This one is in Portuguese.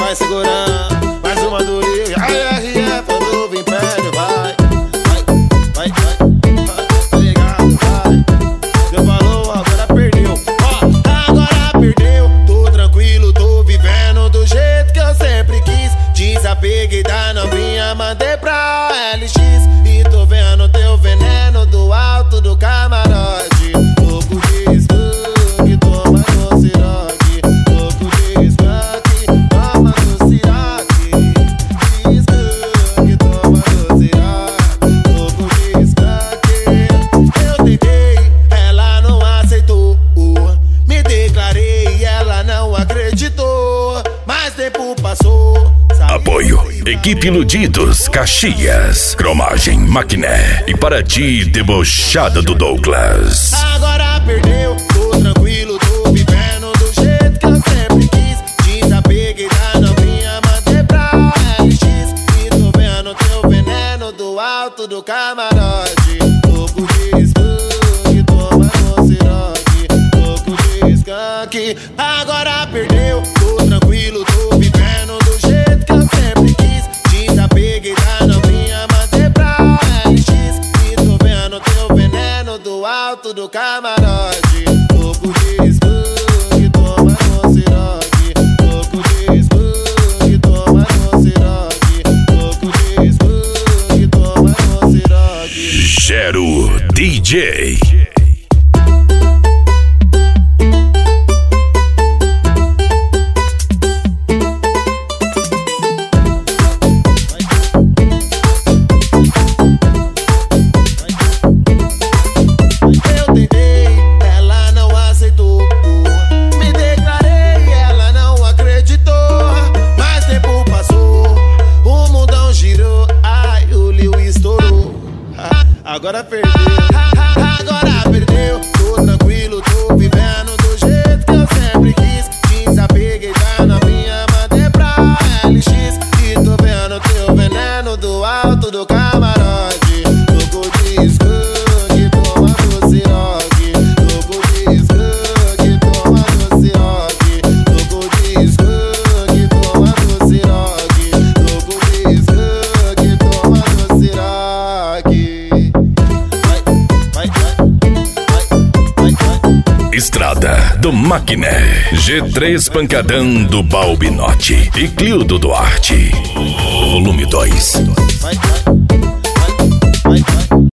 vai segurando. Mais uma do Rio, RF do Império, vai. Vai, tá ligado, vai. Deu valor, agora perdeu. Ó, agora perdeu. Tô tranquilo, tô vivendo do jeito que eu sempre quis. Desapeguei da novinha, mandei pra LX. E tô vendo teu veneno do alto do camarote. Louco de skunk, toma no siroque. Louco de skunk, toma no siroque. De skunk, toma no siroque. Louco de skunk. Eu tentei, ela não aceitou. Me declarei, ela não acreditou. Mas tempo passou. Apoio, Equipe Iludidos, Caxias, Cromagem, Maquiné e para ti, debochada do Douglas. Agora perdeu, tô tranquilo, tô vivendo do jeito que eu sempre quis. Desapeguei da novinha, mandei pra LX. E tô vendo teu veneno do alto do camarote. Louco de skunk, toma no siroque. Louco de skunk. Agora perdeu, tô tranquilo, tô vivendo do jeito que eu sempre quis. Desapeguei da novinha, mandei pra LX. E tô vendo teu veneno do alto do camarote. Louco de skunk, toma no siroque. Louco de skunk, toma no siroque. Louco de skunk, toma no siroque. Gero DJ. Agora perdeu, agora perdeu. Tô tranquilo, tô vivendo do jeito que eu sempre quis. Desapeguei da novinha, mandei pra LX. E tô vendo teu veneno do alto do camarote. Louco de skunk, toma no siroque. Louco de skunk, toma no siroque. Louco de skunk, toma no siroque. Louco de skunk, toma no siroque. Estrada do Maquiné, G3 Pancadão do Balbinote e Clio do Duarte, volume 2.